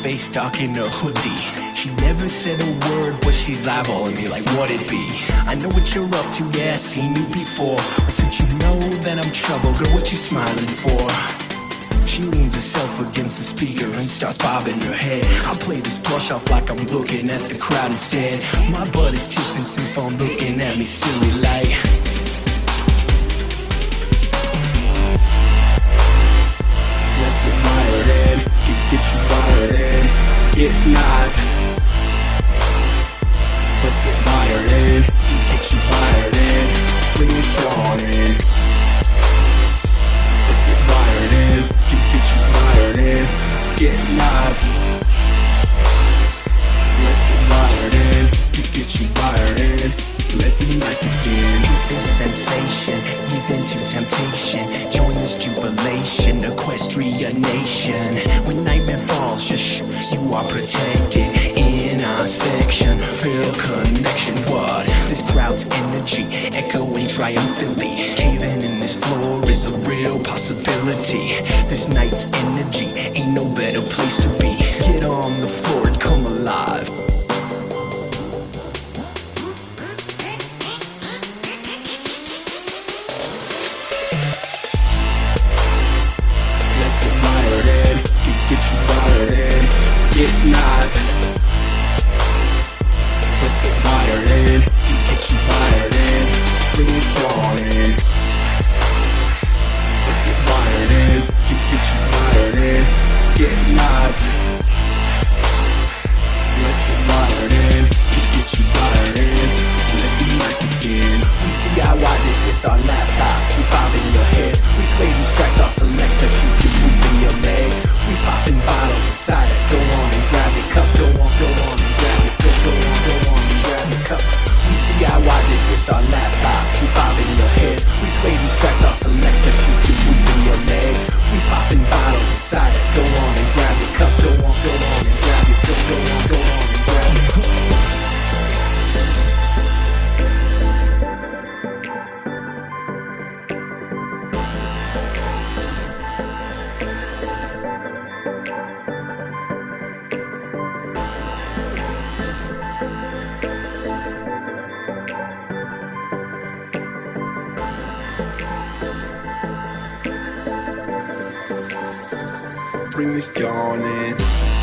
face dark in a hoodie. She never said a word, but she's eyeballing me like what it be. I know what you're up to, yeah, I've seen you before. But since you know that I'm trouble, girl, what you smiling for? She leans herself against the speaker and starts bobbing her head. I play this brush off like I'm looking at the crowd instead. My butt is tipping, phone looking at me silly like. Let's get wired in, get you wired in, get knocked. Let's get wired in, get you wired in, bring this dawn in. Let's get wired in, get you wired in, get knocked. Let's get wired in, get you wired in, let the night begin. This sensation, even to temptation, join this jubilation, equestria nation. When nightmare falls, just you are protected in our section. Feel connection, what? This crowd's energy, echoing triumphantly. Caving in this floor is a real possibility. This night's energy, ain't no better place to be. Get on the floor and come alive. Let's get wired in, get you wired in, get knocked. Let's get wired in, get you wired in, bring this dawn in. Let's get wired in, get you wired in, get knocked. Let's get wired in, get you wired in, let the night begin. We DIY this with our laptops, we bob in your head. We play these tracks off selector, you can move in your legs. We popping bottles inside it, go on and grab your cup. Go on and grab it, go on and grab your cup. We DIY this with our laptops, we bob in your heads. We play these tracks off selector, you can move in your legs. We popping bottles inside it, go on and grab your cup. Go on and grab it, go on and grab it. Bring this dawn in.